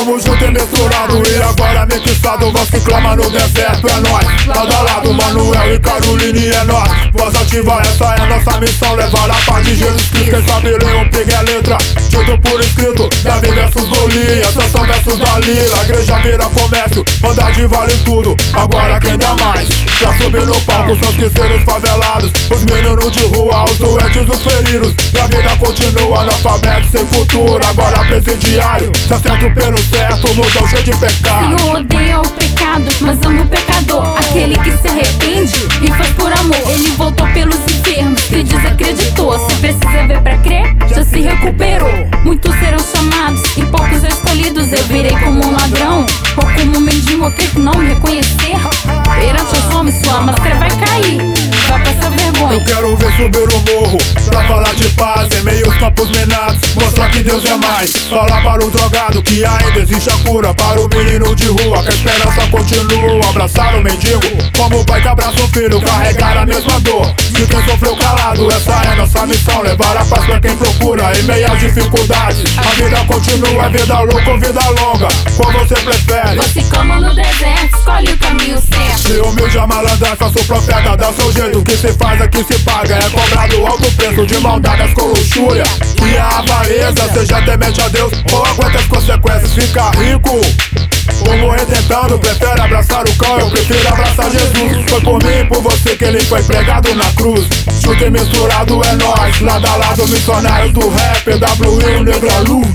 Tamo junto e misturado, e agora mixado. Voz que clama no deserto, é nóis. Lado a lado, Manuel e Caroline, é nós. Voz ativa, essa é nossa missão. Levar a paz de Jesus Cristo. Quem sabe ler um pegue a letra, dito por escrito. Davi versus Golias, Sansão versus Dalila. A igreja vira comércio, bondade vale tudo. Agora quem dá mais? Pra subir no palco são os que serem favelados. Os meninos de rua, os doentes, os feridos. E a vida continua, analfabeto sem futuro. Agora presidiário, tá certo pelo certo, mudou cheio de pecado. Senhor odeia o pecado, mas ama o pecador. Aquele que se arrepende e faz por amor. Ele voltou pelos enfermos, que desacreditou. Se precisa ver pra crer, já se recuperou. Muitos serão chamados e poucos escolhidos. Eu virei como um ladrão, ou como um mendigo, aquele que não me reconhecer. Perante os homens sua máscara vai cair, vai passar vergonha. Eu quero ver subir o morro, pra falar de paz em meio aos campos minados. Mostrar que Deus é mais, falar para o drogado que ainda existe a cura. Para o menino de rua, que a esperança continua. Abraçar o mendigo, como o pai que abraça o filho. Carregar a mesma dor de quem sofreu calado. Essa é nossa missão, levar a paz pra quem procura. Em meio às dificuldades, a vida continua. Vida louca ou vida longa, qual você prefere? Você como no deserto, escolhe o caminho certo. Se humilde a malandragem, faça o profeta, dá seu jeito. O que se faz aqui se paga, é cobrado alto preço de maldadas com luxúria e a avareza. Seja temente a Deus ou aguenta as consequências. Ficar rico ou morrer tentando, prefere abraçar o cão, eu prefiro abraçar Jesus. Foi por mim e por você que ele foi pregado na cruz. Junto e misturado é nós, lado a lado, missionários do rap, WI, o negro à luz.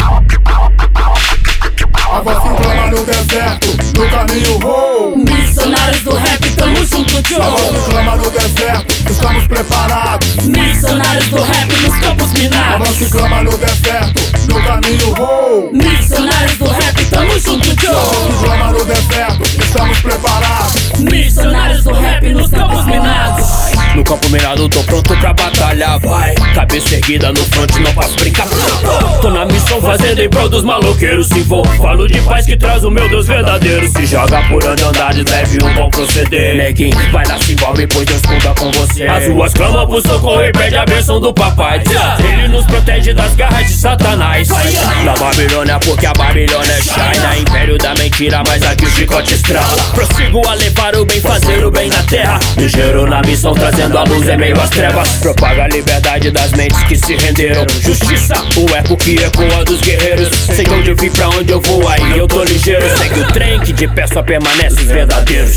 A voz que clama no deserto, no caminho vou. Missionários do rap, tamo junto, Joe. A voz que clama no deserto, estamos preparados. Missionários do rap nos campos A minados. voz que clama no deserto, no caminho vou. Missionários do rap, tamo junto, A voz Joe. que clama no deserto, estamos preparados. Missionários do rap nos campos minados. No campo minado tô pronto pra batalhar, vai. Cabeça erguida no front, não posso brincar. Tô na missão fazendo em prol dos maloqueiros. Se vou, falo de paz que traz o meu Deus verdadeiro. Se joga por andades, leve um bom proceder. Neguinho, vai lá, se envolve, pois Deus conta com você. As ruas clamam pro socorro e pede a bênção do papai. Ele nos protege das garras de Satanás. Da Babilônia, porque a Babilônia é China. Império da mentira, mas aqui o chicote estrala. Prossigo a levar o bem, fazer o bem na terra. Ligeiro na missão, trazendo a luz em meio às trevas. Propaga a liberdade das mentes que se renderam. Justiça, o eco que ecoa dos guerreiros. Sei onde eu vim, pra onde eu vou, aí eu tô ligeiro. Segue o trem que de pé só permanece os verdadeiros.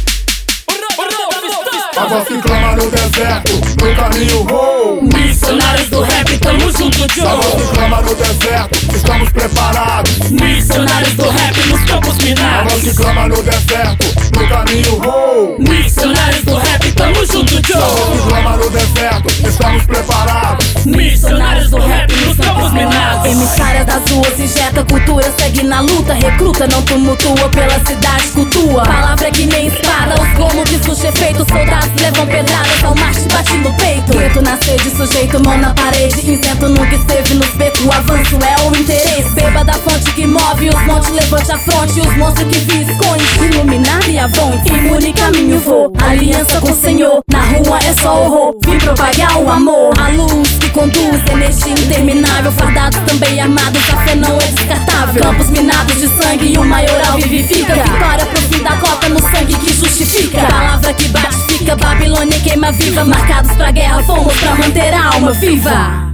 A voz que clama no deserto, no caminho vou. Missionários do rap, tamo junto, A voz Joe. que clama no deserto, estamos preparados. Missionários do rap nos campos A voz que minados. clama no deserto, no caminho vou. Missionários do rap, tamo junto, A voz que Joe. clama no deserto, estamos preparados. Missionários do rap nos campos minados. Emissária das ruas, injeta cultura, segue na luta. Recruta, não tumultua, pela cidade cultua. Palavra que nem espada, os gomos que surge efeito. Soldados levam pedradas, ao marcha bate no peito. Gueto na sede, sujeito, mão na parede. Isento nunca esteve nos becos, o avanço é o interesse. Beba da fonte que move os montes, levante a fronte. Os monstros que vi esconde, iluminado e avonte. Imune caminho vou, aliança com o Senhor. Na rua é só horror, vim propagar o amor. A luz que conduz, energia interminável. Fardados também armados, a fé não é descartável. Campos minados de sangue e o maioral vivifica. Vitória pro fim da cota no sangue que justifica. Palavra que bate fica, Babilônia queima viva. Marcados pra guerra, fomos pra manter a alma viva.